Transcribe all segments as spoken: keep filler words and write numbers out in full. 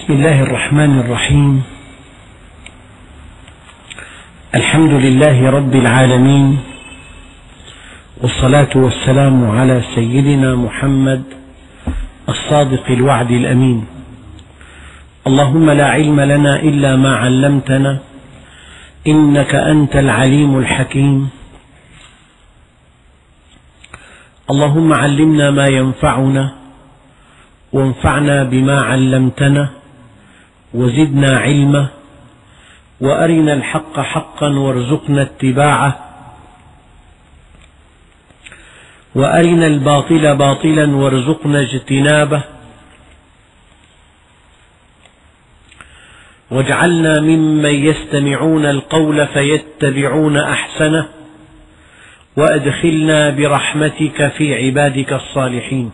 بسم الله الرحمن الرحيم. الحمد لله رب العالمين، والصلاة والسلام على سيدنا محمد الصادق الوعد الأمين. اللهم لا علم لنا إلا ما علمتنا إنك أنت العليم الحكيم. اللهم علمنا ما ينفعنا وانفعنا بما علمتنا وزدنا علما، وأرنا الحق حقا وارزقنا اتباعه، وأرنا الباطل باطلا وارزقنا اجتنابه، واجعلنا ممن يستمعون القول فيتبعون أحسنه، وأدخلنا برحمتك في عبادك الصالحين.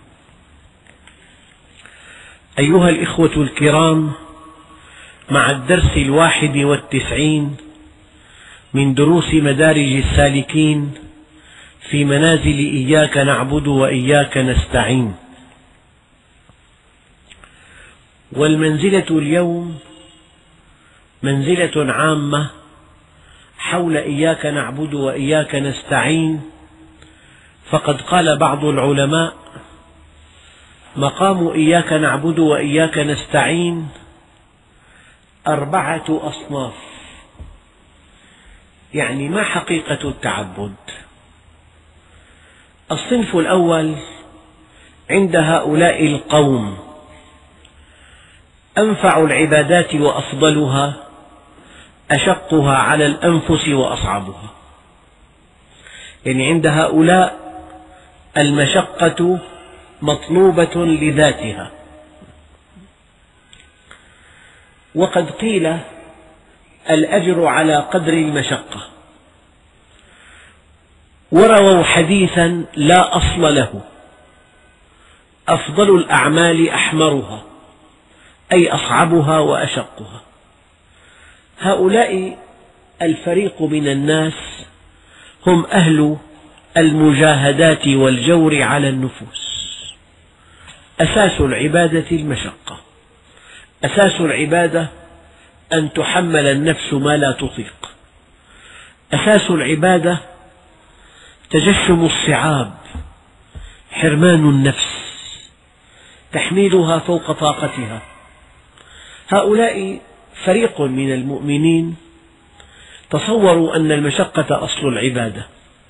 أيها الإخوة الكرام، مع الدرس الواحد والتسعين من دروس مدارج السالكين في منازل إياك نعبد وإياك نستعين، والمنزلة اليوم منزلة عامة حول إياك نعبد وإياك نستعين. فقد قال بعض العلماء: مقام إياك نعبد وإياك نستعين أربعة أصناف. يعني ما حقيقة التعبد؟ الصنف الأول عند هؤلاء القوم أنفع العبادات وأفضلها، أشقها على الأنفس وأصعبها. يعني عند هؤلاء المشقة مطلوبة لذاتها. وقد قيل: الأجر على قدر المشقة. ورووا حديثا لا أصل له: أفضل الأعمال أحمرها، أي أصعبها وأشقها. هؤلاء الفريق من الناس هم أهل المجاهدات والجور على النفوس. أساس العبادة المشقة، أساس العبادة أن تحمل النفس ما لا تطيق، أساس العبادة تجشم الصعاب، حرمان النفس، تحميلها فوق طاقتها. هؤلاء فريق من المؤمنين تصوروا أن المشقة أصل العبادة،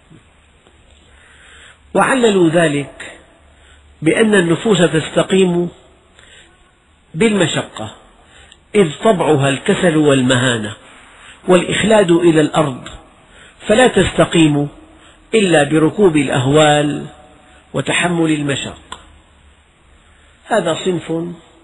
وعللوا ذلك بأن النفوس تستقيم بالمشقة، إذ طبعها الكسل والمهانة والإخلاد إلى الأرض، فلا تستقيم إلا بركوب الأهوال وتحمل المشاق. هذا صنف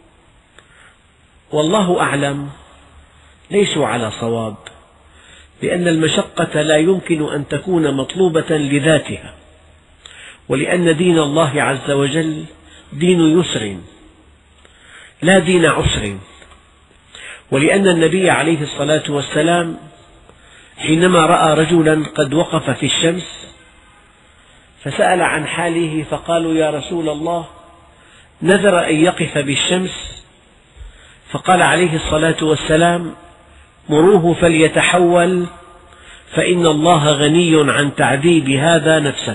والله أعلم ليسوا على صواب، لأن المشقة لا يمكن أن تكون مطلوبة لذاتها، ولأن دين الله عز وجل دين يسر لا دين عسر. ولأن النبي عليه الصلاة والسلام حينما رأى رجلا قد وقف في الشمس فسأل عن حاله، فقالوا: يا رسول الله، نذر أن يقف بالشمس. فقال عليه الصلاة والسلام: مروه فليتحول، فإن الله غني عن تعذيب هذا نفسه.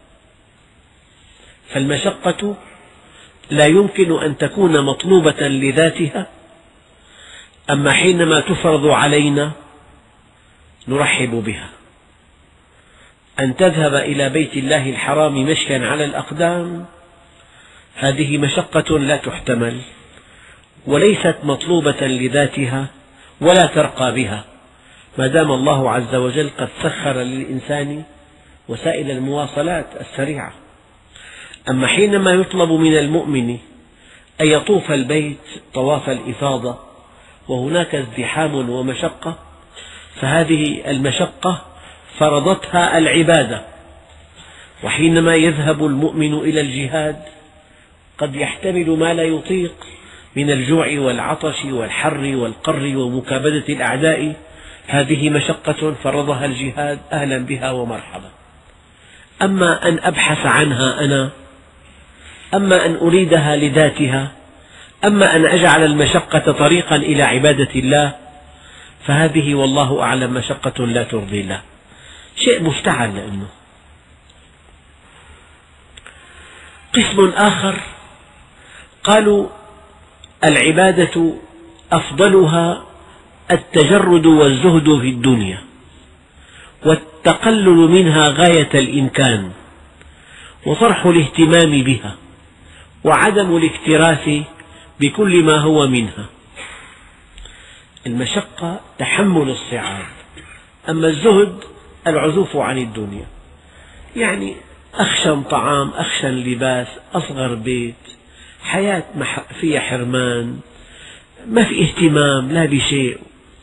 فالمشقة لا يمكن أن تكون مطلوبة لذاتها، أما حينما تفرض علينا نرحب بها. أن تذهب إلى بيت الله الحرام مشيا على الأقدام، هذه مشقة لا تحتمل، وليست مطلوبة لذاتها ولا ترقى بها، ما دام الله عز وجل قد سخر للإنسان وسائل المواصلات السريعة. أما حينما يطلب من المؤمن أن يطوف البيت طواف الإفاضة وهناك ازدحام ومشقة، فهذه المشقة فرضتها العبادة. وحينما يذهب المؤمن إلى الجهاد قد يحتمل ما لا يطيق من الجوع والعطش والحر والقر ومكابدة الأعداء، هذه مشقة فرضها الجهاد، أهلا بها ومرحبا. أما أن أبحث عنها أنا، أما أن أريدها لذاتها، أما أن أجعل المشقة طريقا إلى عبادة الله فهذه والله أعلم مشقة لا ترضي الله، شيء مفتعل. لأنه قسم آخر قالوا العبادة أفضلها التجرد والزهد في الدنيا والتقلل منها غاية الإمكان وطرح الاهتمام بها وعدم الاكتراث بكل ما هو منها. المشقة تحمل الصعاب، أما الزهد العزوف عن الدنيا، يعني أخشن طعام، أخشن لباس، أصغر بيت، حياة فيها حرمان، ما في اهتمام لا بشيء.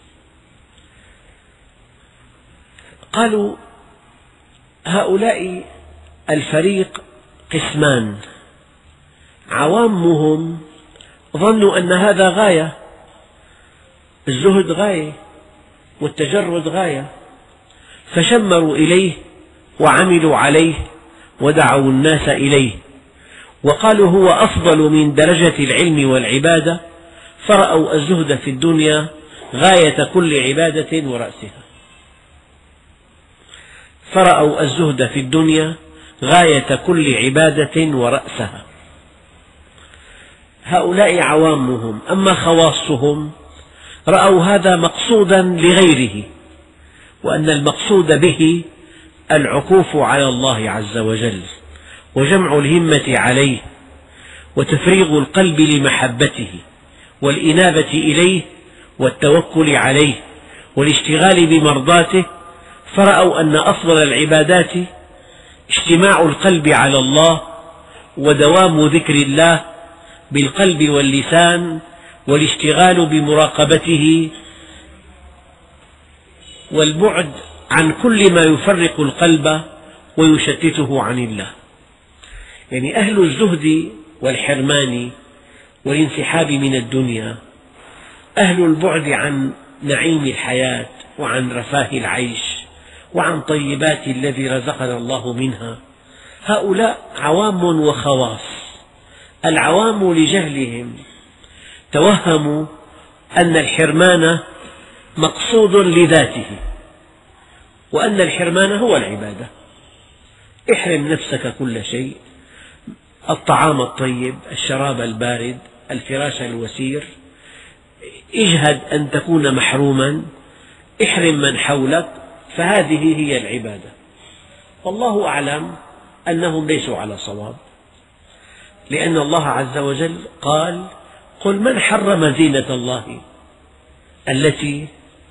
قالوا هؤلاء الفريق قسمان، عوامهم ظنوا أن هذا غاية، الزهد غاية والتجرد غاية، فشمروا إليه وعملوا عليه ودعوا الناس إليه، وقالوا هو أفضل من درجة العلم والعبادة، فرأوا الزهد في الدنيا غاية كل عبادة ورأسها، فرأوا الزهد في الدنيا غاية كل عبادة ورأسها. هؤلاء عوامهم. أما خواصهم رأوا هذا مقصودا لغيره، وأن المقصود به العكوف على الله عز وجل وجمع الهمة عليه وتفريغ القلب لمحبته والإنابة إليه والتوكل عليه والاشتغال بمرضاته، فرأوا أن أفضل العبادات اجتماع القلب على الله ودوام ذكر الله بالقلب واللسان والاشتغال بمراقبته والبعد عن كل ما يفرق القلب ويشتته عن الله. يعني أهل الزهد والحرمان والانسحاب من الدنيا، أهل البعد عن نعيم الحياة وعن رفاه العيش وعن طيبات الذي رزقنا الله منها، هؤلاء عوام وخواص. العوام لجهلهم توهموا أن الحرمان مقصود لذاته، وأن الحرمان هو العبادة. احرم نفسك كل شيء، الطعام الطيب، الشراب البارد، الفراش الوسير، اجهد أن تكون محروما، احرم من حولك، فهذه هي العبادة. والله أعلم أنهم ليسوا على صواب، لأن الله عز وجل قال: قل من حرم زينة الله التي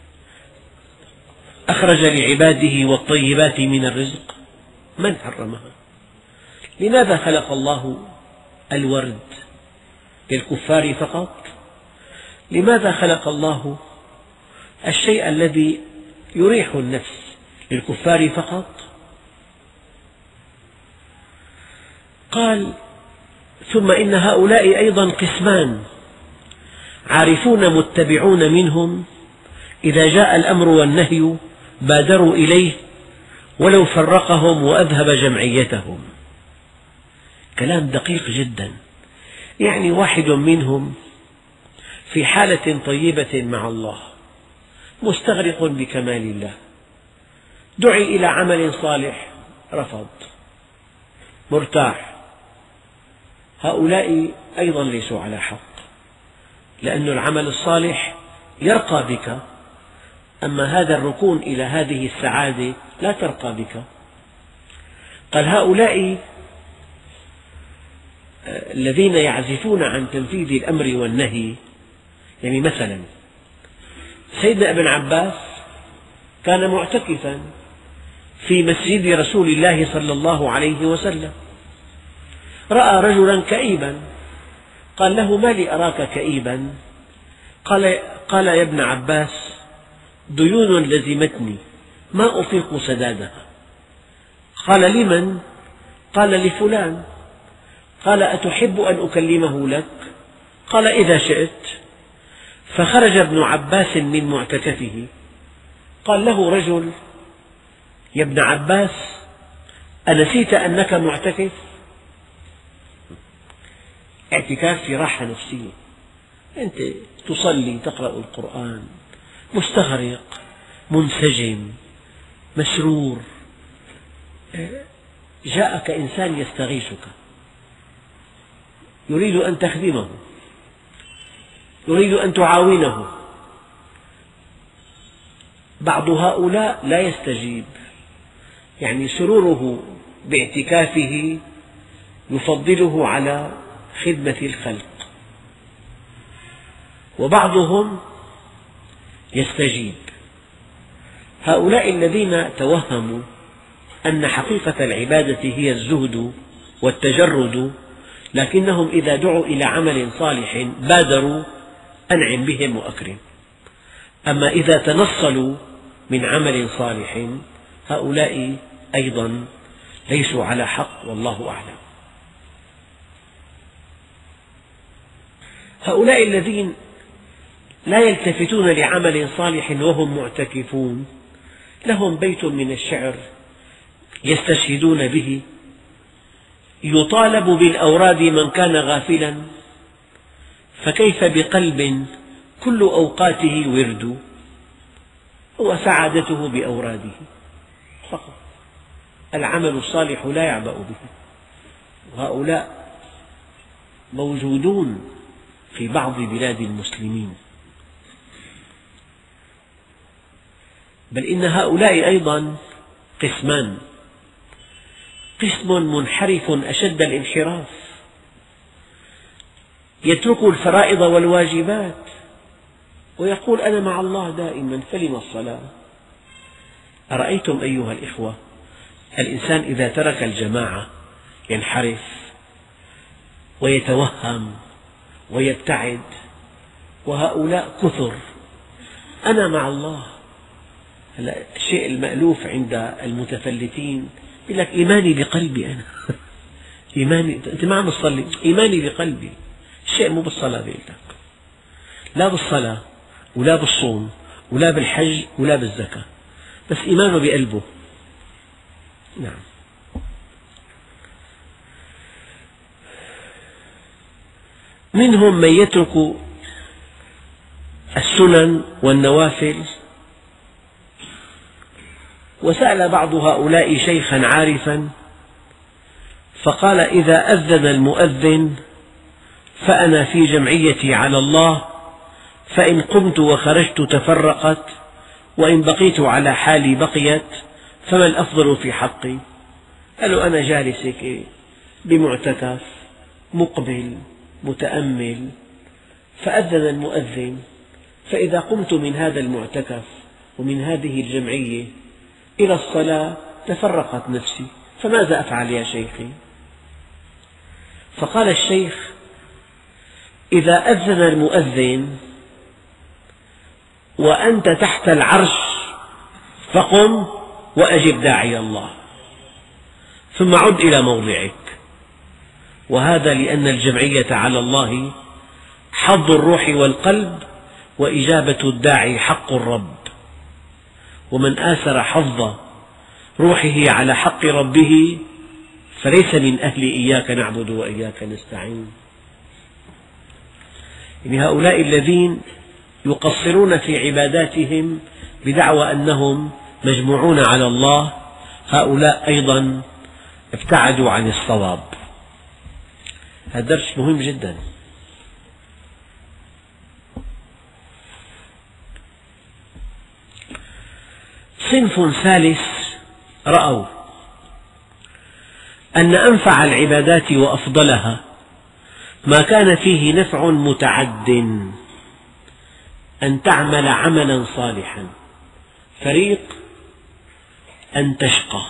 أخرج لعباده والطيبات من الرزق، من حرمها؟ لماذا خلق الله الورد للكفار فقط؟ لماذا خلق الله الشيء الذي يريح النفس للكفار فقط؟ قال: ثم إن هؤلاء أيضا قسمان، عارفون متبعون منهم إذا جاء الأمر والنهي بادروا إليه ولو فرقهم وأذهب جمعيتهم. كلام دقيق جدا. يعني واحد منهم في حالة طيبة مع الله، مستغرق بكمال الله، دعي إلى عمل صالح رفض، مرتاح. هؤلاء أيضا ليسوا على حق، لأن العمل الصالح يرقى بك، أما هذا الركون إلى هذه السعادة لا ترقى بك. قال: هؤلاء الذين يعزفون عن تنفيذ الأمر والنهي، يعني مثلا سيدنا ابن عباس كان معتكفا في مسجد رسول الله صلى الله عليه وسلم، رأى رجلا كئيبا، قال له: ما لي أراك كئيبا؟ قال, قال يا ابن عباس: ديون لزمتني ما أطيق سدادها. قال: لمن؟ قال: لفلان. قال: أتحب أن أكلمه لك؟ قال: إذا شئت. فخرج ابن عباس من معتكفه، قال له رجل: يا ابن عباس، أنسيت أنك معتكف؟ اعتكاف في راحة نفسية، أنت تصلي، تقرأ القرآن، مستغرق، منسجم، مسرور، جاءك إنسان يستغيثك، يريد أن تخدمه، يريد أن تعاونه. بعض هؤلاء لا يستجيب، يعني سروره باعتكافه يفضله على خدمة الخلق، وبعضهم يستجيب. هؤلاء الذين توهموا أن حقيقة العبادة هي الزهد والتجرد، لكنهم إذا دعوا إلى عمل صالح بادروا، أنعم بهم وأكرم. أما إذا تنصلوا من عمل صالح هؤلاء أيضا ليسوا على حق، والله أعلم. هؤلاء الذين لا يلتفتون لعمل صالح وهم معتكفون لهم بيت من الشعر يستشهدون به: يطالب بالأوراد من كان غافلا، فكيف بقلب كل أوقاته ورد. هو سعادته بأوراده فقط، العمل الصالح لا يعبأ به. وهؤلاء موجودون في بعض بلاد المسلمين، بل إن هؤلاء أيضا قسمان: قسم منحرف أشد الانحراف، يترك الفرائض والواجبات ويقول أنا مع الله دائما، فلم الصلاة؟ أرأيتم أيها الإخوة، الإنسان إذا ترك الجماعة ينحرف ويتوهم ويبتعد، وهؤلاء كثر. أنا مع الله. الشيء المألوف عند المتفلتين يقول لك إيماني بقلبي، أنا إيماني، أنت ما عم تصلي، إيماني بقلبي. الشيء مو بالصلاة، بيقول لك لا بالصلاة ولا بالصوم ولا بالحج ولا بالزكاة، بس إيمانه بقلبه. نعم. منهم من يترك السنن والنوافل. وسأل بعض هؤلاء شيخا عارفا فقال: إذا أذن المؤذن فأنا في جمعيتي على الله، فإن قمت وخرجت تفرقت، وإن بقيت على حالي بقيت، فما الأفضل في حقي؟ قال له: أنا جالس هيك بمعتكف مقبل متأمل، فأذن المؤذن، فإذا قمت من هذا المعتكف ومن هذه الجمعية إلى الصلاة تفرقت نفسي، فماذا أفعل يا شيخي؟ فقال الشيخ: إذا أذن المؤذن وأنت تحت العرش فقم وأجب داعي الله، ثم عد إلى موضعك. وهذا لأن الجمعية على الله حظ الروح والقلب، وإجابة الداعي حق الرب، ومن آثر حظ روحه على حق ربه فليس من أهل إياك نعبد وإياك نستعين. يعني هؤلاء الذين يقصرون في عباداتهم بدعوى أنهم مجموعون على الله، هؤلاء أيضا ابتعدوا عن الصواب. هذا درس مهم جدا. صنف ثالث رأوا أن أنفع العبادات وأفضلها ما كان فيه نفع متعد، أن تعمل عملا صالحا. فريق أن تشقى،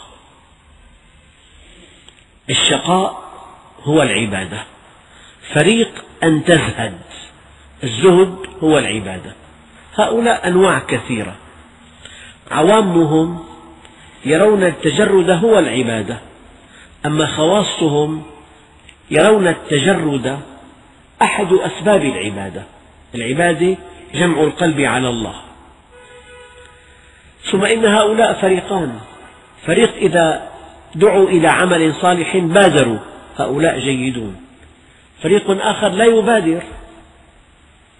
الشقاء هو العبادة. فريق أن تزهد، الزهد هو العبادة. هؤلاء أنواع كثيرة، عوامهم يرون التجرد هو العبادة، أما خواصهم يرون التجرد أحد أسباب العبادة. العبادة جمع القلب على الله. ثم إن هؤلاء فريقان: فريق إذا دعوا إلى عمل صالح بادروا، هؤلاء جيدون. فريق آخر لا يبادر،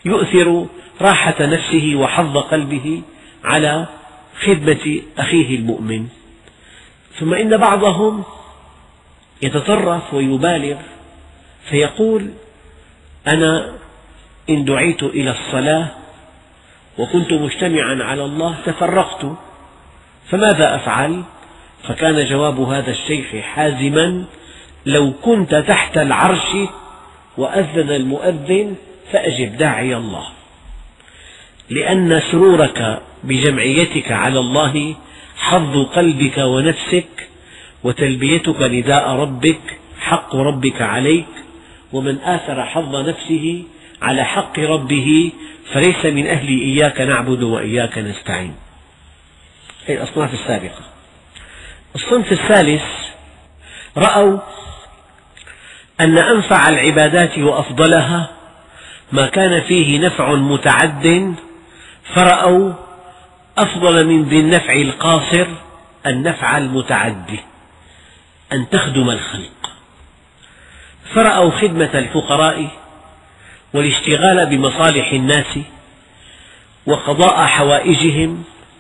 يؤثر راحة نفسه وحظ قلبه على خدمة أخيه المؤمن. ثم إن بعضهم يتطرف ويبالغ فيقول: أنا إن دعيت إلى الصلاة وكنت مجتمعا على الله تفرقت، فماذا أفعل؟ فكان جواب هذا الشيخ حازما: لو كنت تحت العرش وأذن المؤذن فأجب داعي الله، لأن سرورك بجمعيتك على الله حظ قلبك ونفسك، وتلبيتك نداء ربك حق ربك عليك، ومن آثر حظ نفسه على حق ربه فليس من أهل إياك نعبد وإياك نستعين. هذه الأصناف السابقة. الصنف الثالث رأوا أن أنفع العبادات وأفضلها ما كان فيه نفع متعد، فرأوا أفضل من ذي النفع القاصر النفع المتعدي، أن تخدم الخلق. فرأوا خدمة الفقراء والاشتغال بمصالح الناس وقضاء حوائجهم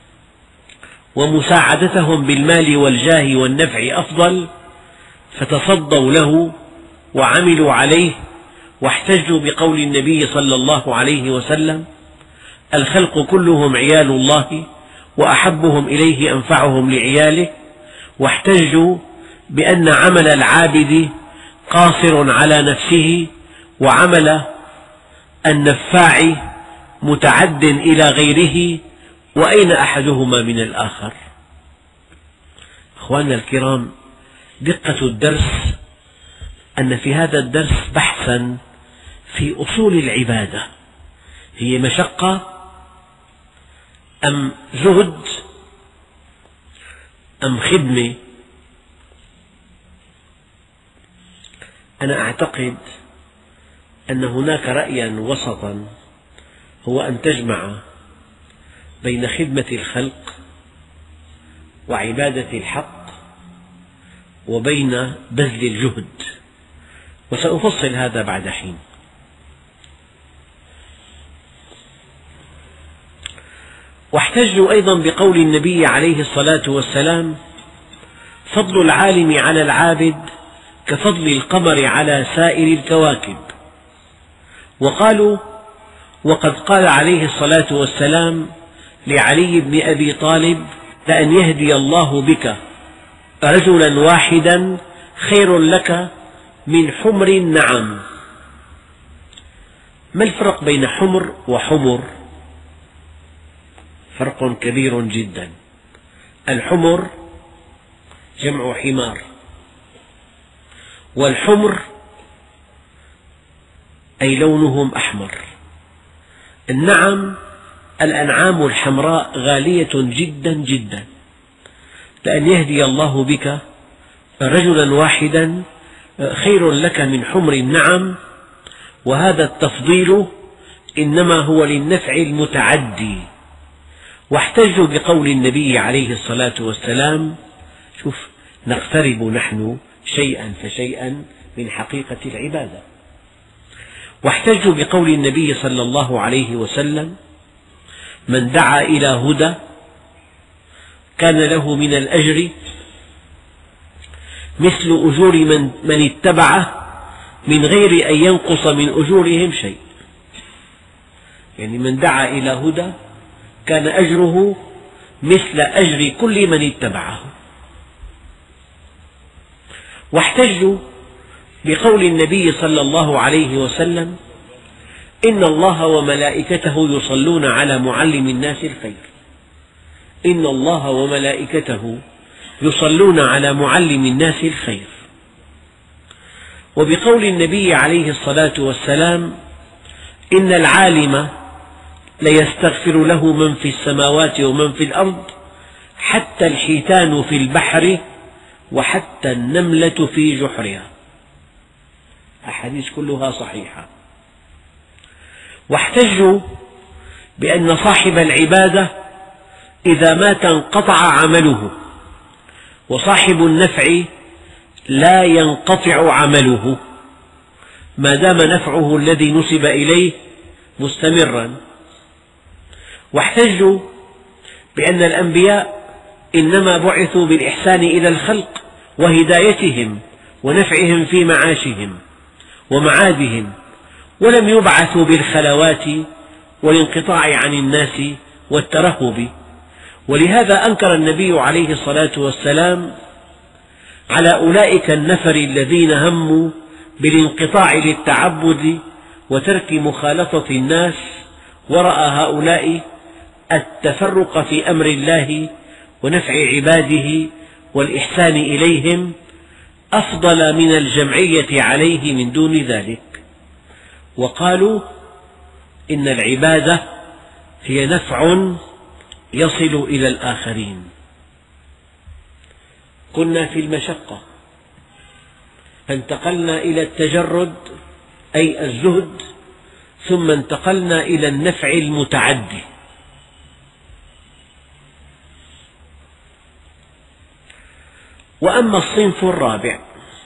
ومساعدتهم بالمال والجاه والنفع أفضل، فتصدوا له وعملوا عليه، واحتجوا بقول النبي صلى الله عليه وسلم: الخلق كلهم عيال الله وأحبهم إليه أنفعهم لعياله، واحتجوا بأن عمل العابد قاصر على نفسه، وعمل النفاع متعد إلى غيره، وأين أحدهما من الآخر؟ أخواننا الكرام، دقة الدرس أن في هذا الدرس بحثا في أصول العبادة، هي مشقة أم زهد أم خدمة؟ أنا أعتقد أن هناك رأيا وسطا، هو أن تجمع بين خدمة الخلق وعبادة الحق وبين بذل الجهد، وسأفصل هذا بعد حين. واحتجوا أيضا بقول النبي عليه الصلاة والسلام: فضل العالم على العابد كفضل القمر على سائر الكواكب. وقالوا: وقد قال عليه الصلاة والسلام لعلي بن أبي طالب: لأن يهدي الله بك رجلا واحدا خير لك من حمر النعم. ما الفرق بين حمر وحمر؟ فرق كبير جدا. الحمر جمع حمار، والحمر أي لونهم أحمر. النعم الأنعام الحمراء غالية جدا جدا. لأن يهدي الله بك رجلا واحدا خير لك من حمر النعم، وهذا التفضيل إنما هو للنفع المتعدي. واحتجوا بقول النبي عليه الصلاة والسلام: شوف، نقترب نحن شيئا فشيئا من حقيقة العبادة. واحتجوا بقول النبي صلى الله عليه وسلم: من دعا إلى هدى كان له من الأجر مثل أجور من, من اتبعه من غير أن ينقص من أجورهم شيء. يعني من دعا إلى هدى كان أجره مثل أجر كل من اتبعه. واحتجوا بقول النبي صلى الله عليه وسلم: إن الله وملائكته يصلون على معلم الناس الخير. إن الله وملائكته يصلون على معلم الناس الخير. وبقول النبي عليه الصلاة والسلام: إن العالم ليستغفر له من في السماوات ومن في الأرض حتى الحيتان في البحر وحتى النملة في جحرها. أحاديث كلها صحيحة. واحتجوا بأن صاحب العبادة إذا مات انقطع عمله، وصاحب النفع لا ينقطع عمله ما دام نفعه الذي نسب إليه مستمرا. واحتجوا بأن الأنبياء إنما بعثوا بالإحسان إلى الخلق وهدايتهم ونفعهم في معاشهم ومعادهم، ولم يبعثوا بالخلوات والانقطاع عن الناس والترهب. ولهذا أنكر النبي عليه الصلاة والسلام على أولئك النفر الذين هموا بالانقطاع للتعبد وترك مخالطة الناس، ورأى هؤلاء التفرق في أمر الله ونفع عباده والإحسان إليهم أفضل من الجمعية عليه من دون ذلك، وقالوا إن العبادة هي نفع يصل إلى الآخرين. كنا في المشقة فانتقلنا إلى التجرد أي الزهد، ثم انتقلنا إلى النفع المتعدي. وأما الصنف الرابع،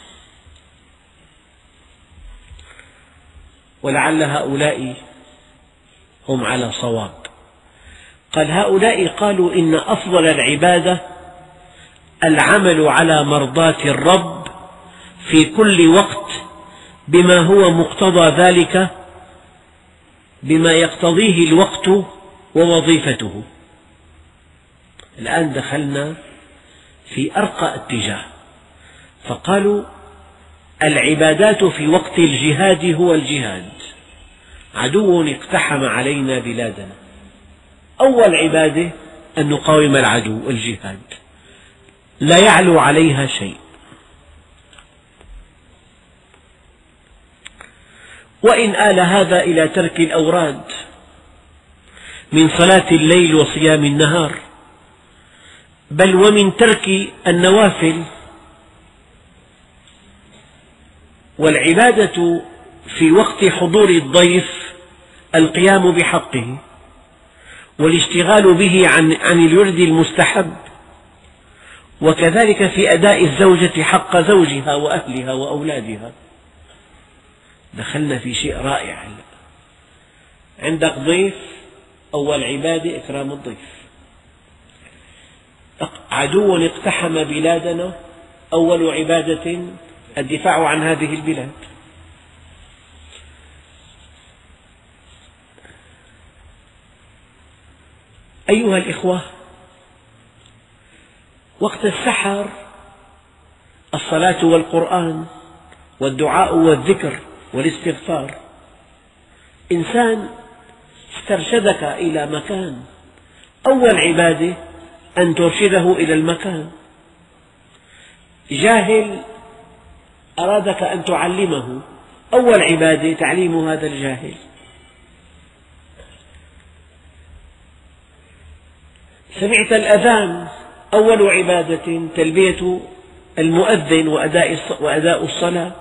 ولعل هؤلاء هم على صواب، قال هؤلاء قالوا إن أفضل العبادة العمل على مرضاة الرب في كل وقت بما هو مقتضى ذلك، بما يقتضيه الوقت ووظيفته. الآن دخلنا في أرقى اتجاه، فقالوا العبادات في وقت الجهاد هو الجهاد. عدو اقتحم علينا بلادنا، أول عبادة أن نقاوم العدو، الجهاد لا يعلو عليها شيء. وإن آل هذا إلى ترك الأوراد من صلاة الليل وصيام النهار، بل ومن ترك النوافل. والعبادة في وقت حضور الضيف القيام بحقه والاشتغال به عن, عن الورد المستحب، وكذلك في أداء الزوجة حق زوجها وأهلها وأولادها. دخلنا في شيء رائع. عندك ضيف، أول عبادة إكرام الضيف. عدو اقتحم بلادنا، أول عبادة الدفاع عن هذه البلاد. أيها الإخوة، وقت السحر الصلاة والقرآن والدعاء والذكر والاستغفار. إنسان استرشدك إلى مكان، أول عبادة أن ترشده إلى المكان. جاهل أرادك أن تعلمه، أول عبادة تعليم هذا الجاهل. سمعت الأذان، أول عبادة تلبية المؤذن وأداء الصلاة.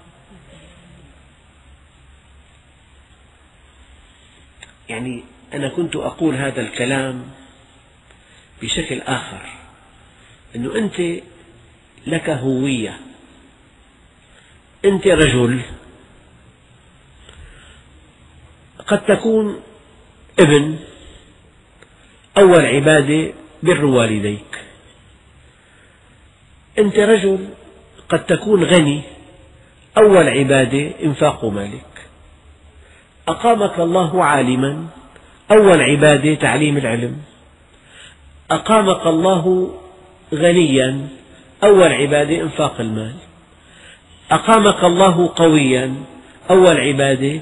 يعني أنا كنت أقول هذا الكلام بشكل آخر، أنه أنت لك هوية، أنت رجل، قد تكون ابن، أول عبادة بر والديك. أنت رجل، قد تكون غني، أول عبادة إنفاق مالك. أقامك الله عالما، أول عبادة تعليم العلم. أقامك الله غنيا، أول عبادة إنفاق المال. أقامك الله قويا، أول عبادة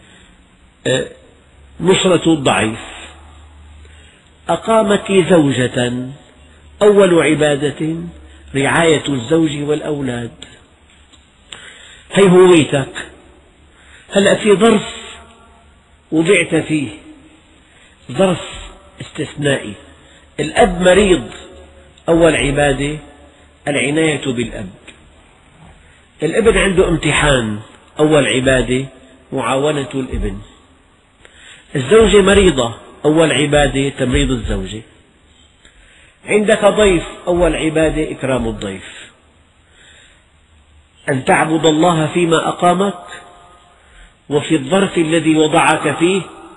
نصرة الضعيف. أقامك زوجة، أول عبادة رعاية الزوج والأولاد. هي هويتك. هلأ في ظرف وضعت فيه، ظرف استثنائي. الأب مريض، أول عبادة العناية بالأب. الابن عنده امتحان، أول عبادة معاونة الابن. الزوجة مريضة، أول عبادة تمريض الزوجة. عندك ضيف، أول عبادة إكرام الضيف. أن تعبد الله فيما أقامك وفي الظرف الذي وضعك فيه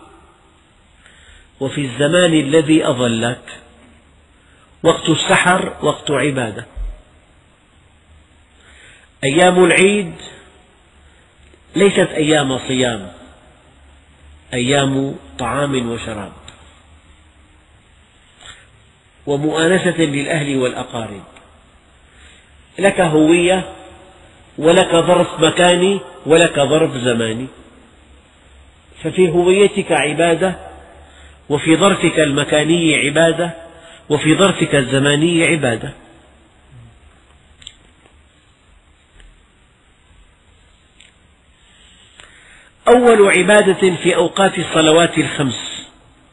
وفي الزمان الذي أظلك. وقت السحر وقت عبادة، أيام العيد ليست أيام صيام، أيام طعام وشراب ومؤانسة للأهل والأقارب. لك هوية ولك ظرف مكاني ولك ظرف زماني، ففي هويتك عبادة، وفي ظرفك المكاني عبادة، وفي ظرفك الزماني عبادة. أول عبادة في أوقات الصلوات الخمس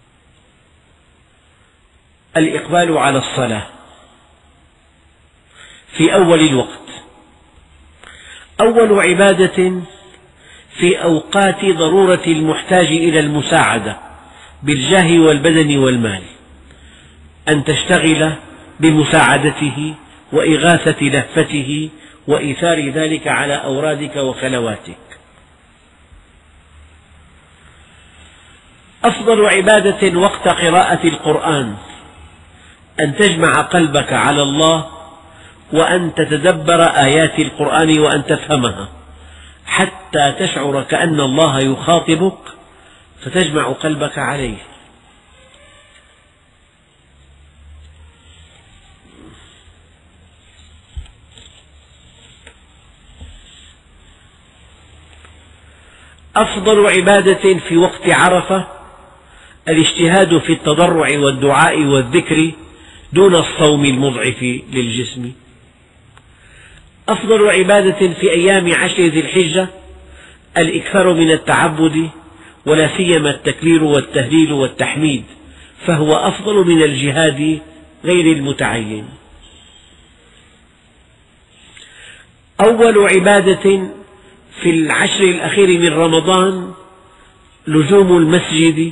الإقبال على الصلاة في أول الوقت. أول عبادة في أوقات ضرورة المحتاج إلى المساعدة بالجاه والبدن والمال، أن تشتغل بمساعدته وإغاثة لهفته وإيثار ذلك على أورادك وخلواتك. أفضل عبادة وقت قراءة القرآن أن تجمع قلبك على الله وأن تتدبر آيات القرآن وأن تفهمها حتى تشعر كأن الله يخاطبك فتجمع قلبك عليه. أفضل عبادة في وقت عرفة الاجتهاد في التضرع والدعاء والذكر دون الصوم المضعف للجسم. أفضل عبادة في أيام عشر ذي الحجة الإكثار من التعبد، ولا سيما التكبير والتهليل والتحميد، فهو أفضل من الجهاد غير المتعين. أول عبادة في العشر الأخير من رمضان لزوم المسجد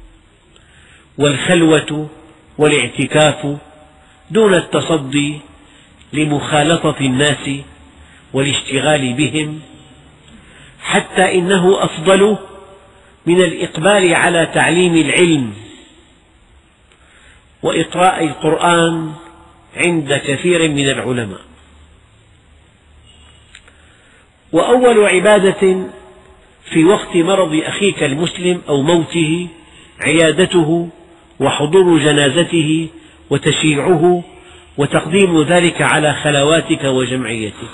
والخلوة والاعتكاف دون التصدي لمخالطة الناس والاشتغال بهم، حتى إنه أفضل من الإقبال على تعليم العلم وإقراء القرآن عند كثير من العلماء. وأول عبادة في وقت مرض أخيك المسلم أو موته عيادته وحضور جنازته وتشييعه وتقديم ذلك على خلواتك وجمعيتك.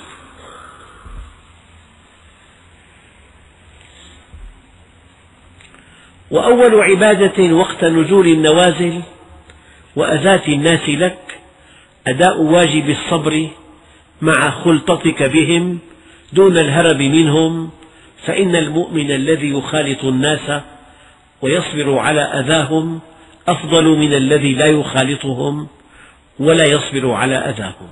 وأول عبادة وقت نزول النوازل وأذاة الناس لك أداء واجب الصبر مع خلطتك بهم دون الهرب منهم، فإن المؤمن الذي يخالط الناس ويصبر على أذاهم أفضل من الذي لا يخالطهم ولا يصبر على أذاهم.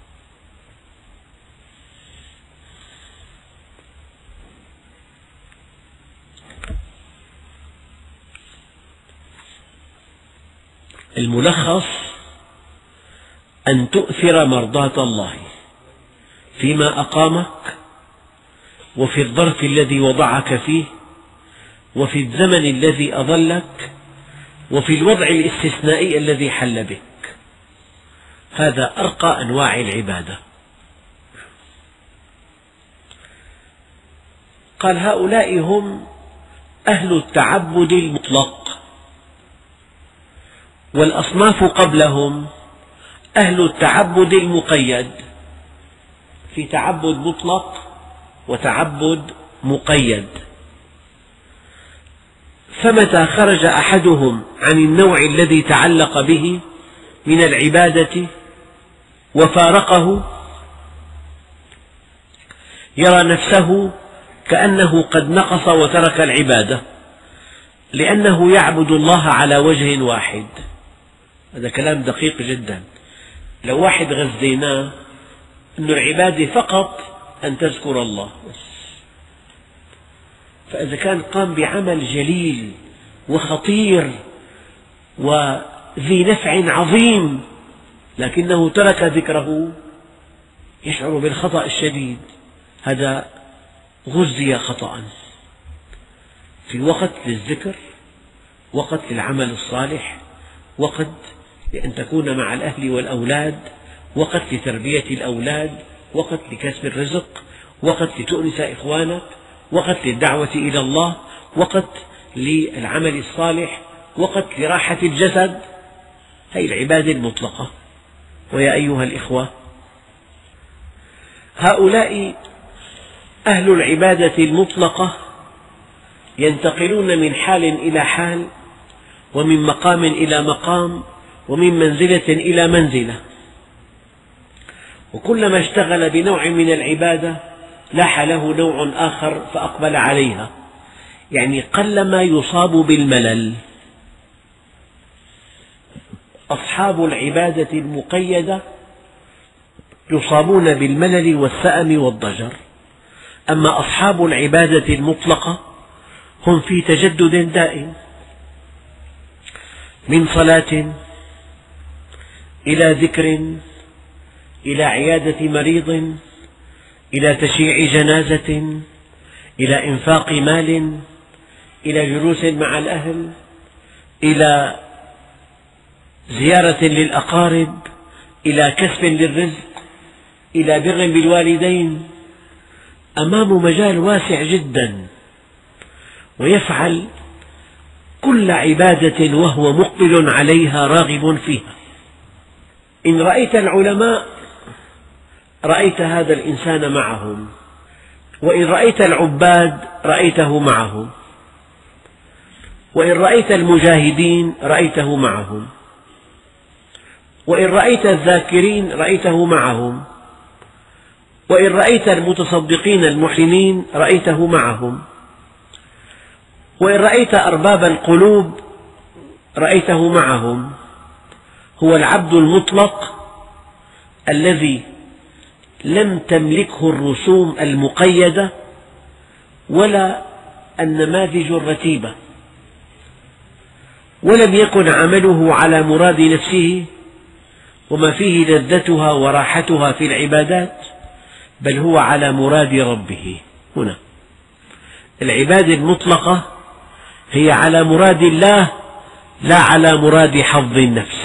الملخص أن تؤثر مرضاة الله فيما أقامك وفي الظرف الذي وضعك فيه وفي الزمن الذي أظلك وفي الوضع الاستثنائي الذي حل بك. هذا أرقى أنواع العبادة. قال هؤلاء هم أهل التعبد المطلق، والأصناف قبلهم أهل التعبد المقيد. في تعبد مطلق وتعبد مقيد، فمتى خرج أحدهم عن النوع الذي تعلق به من العبادة وفارقه يرى نفسه كأنه قد نقص وترك العبادة، لأنه يعبد الله على وجه واحد. هذا كلام دقيق جدا. لو واحد غزيناه أن العبادة فقط أن تذكر الله، فإذا كان قام بعمل جليل وخطير وذي نفع عظيم لكنه ترك ذكره يشعر بالخطأ الشديد. هذا غزي خطأ في وقت للذكر وقت للعمل الصالح، وقت لأن تكون مع الأهل والأولاد، وقت لتربية الأولاد، وقت لكسب الرزق، وقت لتؤنس إخوانك، وقت للدعوة إلى الله، وقت للعمل الصالح، وقت لراحة الجسد. هذه العبادة المطلقة. ويا أيها الإخوة، هؤلاء أهل العبادة المطلقة ينتقلون من حال إلى حال، ومن مقام إلى مقام، ومن منزلة إلى منزلة، وكلما اشتغل بنوع من العبادة لاح له نوع آخر فأقبل عليها، يعني قلما يصاب بالملل. أصحاب العبادة المقيدة يصابون بالملل والسأم والضجر، أما أصحاب العبادة المطلقة هم في تجدد دائم، من صلاة إلى ذكر، إلى عيادة مريض، إلى تشييع جنازة، إلى إنفاق مال، إلى جلوس مع الأهل، إلى زيارة للأقارب، إلى كسب للرزق، إلى بر بالوالدين. أمامه مجال واسع جدا، ويفعل كل عبادة وهو مقبل عليها راغب فيها. إن رأيت العلماء رأيت هذا الإنسان معهم، وإن رأيت العباد رأيته معهم، وإن رأيت المجاهدين رأيته معهم، وإن رأيت الذاكرين رأيته معهم، وإن رأيت المتصدقين المحسنين رأيته معهم، وإن رأيت أرباب القلوب رأيته معهم. هو العبد المطلق الذي لم تملكه الرسوم المقيدة ولا النماذج الرتيبة، ولم يكن عمله على مراد نفسه وما فيه لذتها وراحتها في العبادات، بل هو على مراد ربه. هنا العبادة المطلقة هي على مراد الله لا على مراد حظ النفس.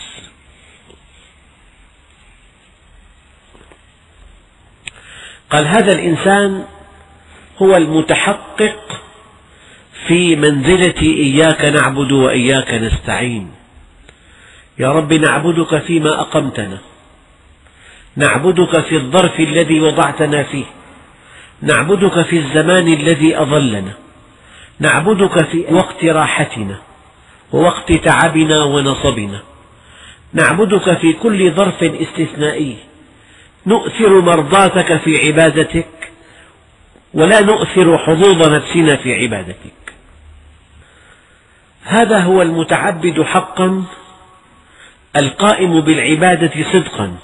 قال هذا الإنسان هو المتحقق في منزلة إياك نعبد وإياك نستعين. يا رب نعبدك فيما أقمتنا، نعبدك في الظرف الذي وضعتنا فيه، نعبدك في الزمان الذي أظلنا، نعبدك في وقت راحتنا ووقت تعبنا ونصبنا، نعبدك في كل ظرف استثنائي، نؤثر مرضاتك في عبادتك ولا نؤثر حظوظ نفسنا في عبادتك. هذا هو المتعبد حقا، القائم بالعبادة صدقا،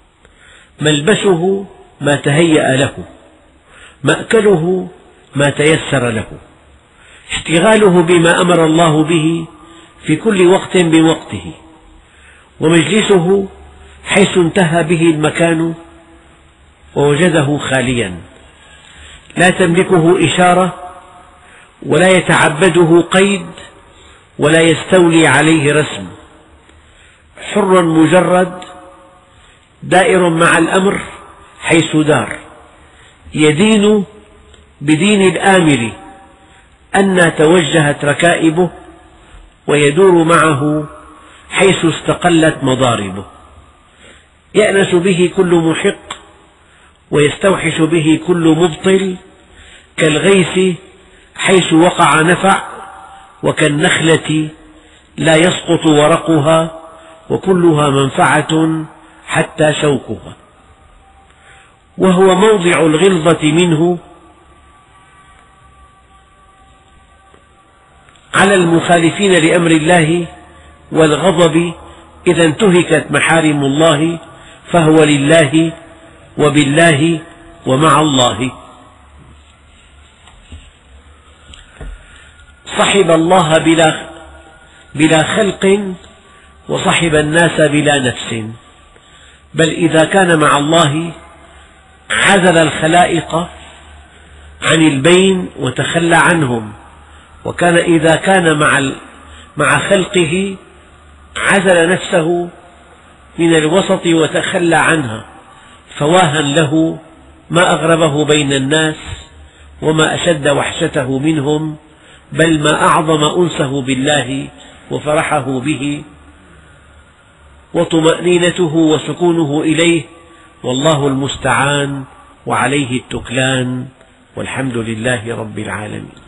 ملبسه ما تهيأ له، مأكله ما تيسر له، اشتغاله بما أمر الله به في كل وقت بوقته، ومجلسه حيث انتهى به المكان ووجده خاليا، لا تملكه إشارة ولا يتعبده قيد ولا يستولي عليه رسم، حر مجرد دائر مع الأمر حيث دار، يدين بدين الآمر أن توجهت ركائبه، ويدور معه حيث استقلت مضاربه، يأنس به كل محق ويستوحش به كل مبطل، كالغيث حيث وقع نفع، وكالنخلة لا يسقط ورقها وكلها منفعة حتى شوكها، وهو موضع الغلظة منه على المخالفين لأمر الله، والغضب إذا انتهكت محارم الله، فهو لله وبالله ومع الله. صحب الله بلا, بلا خلق، وصحب الناس بلا نفس، بل إذا كان مع الله عزل الخلائق عن البين وتخلى عنهم، وكان إذا كان مع مع خلقه عزل نفسه من الوسط وتخلى عنها، فواها له ما أغربه بين الناس وما أشد وحشته منهم، بل ما أعظم أنسه بالله وفرحه به وطمأنينته وسكونه إليه. والله المستعان وعليه التكلان، والحمد لله رب العالمين.